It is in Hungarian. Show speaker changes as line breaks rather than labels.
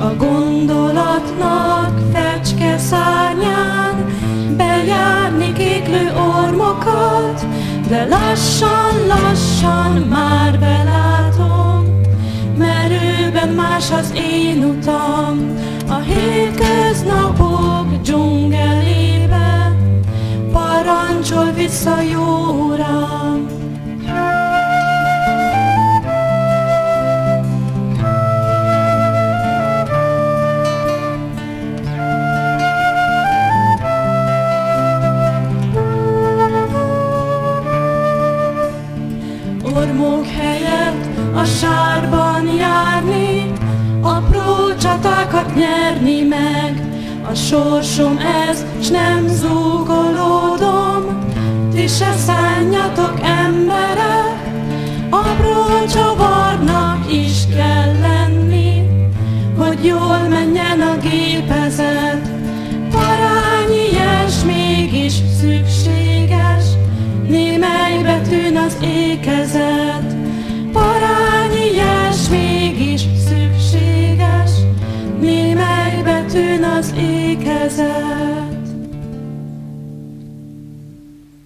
a gondolatnak fecske szárnyán bejárni kéklő ormokat, de lassan már belátom, merőben más az én utam, a hétköznapok dzsungelébe, parancsol vissza, jó Uram. Ormok helyett a sárban járni, apró csatákat nyerni meg. A sorsom ez, s nem zúgolódom, ti se szánjatok emberek, apró csavarnak is kell lenni, hogy jól menjen a gépezet. Parányi ilyes mégis szükséges, némely betűn az ékezet.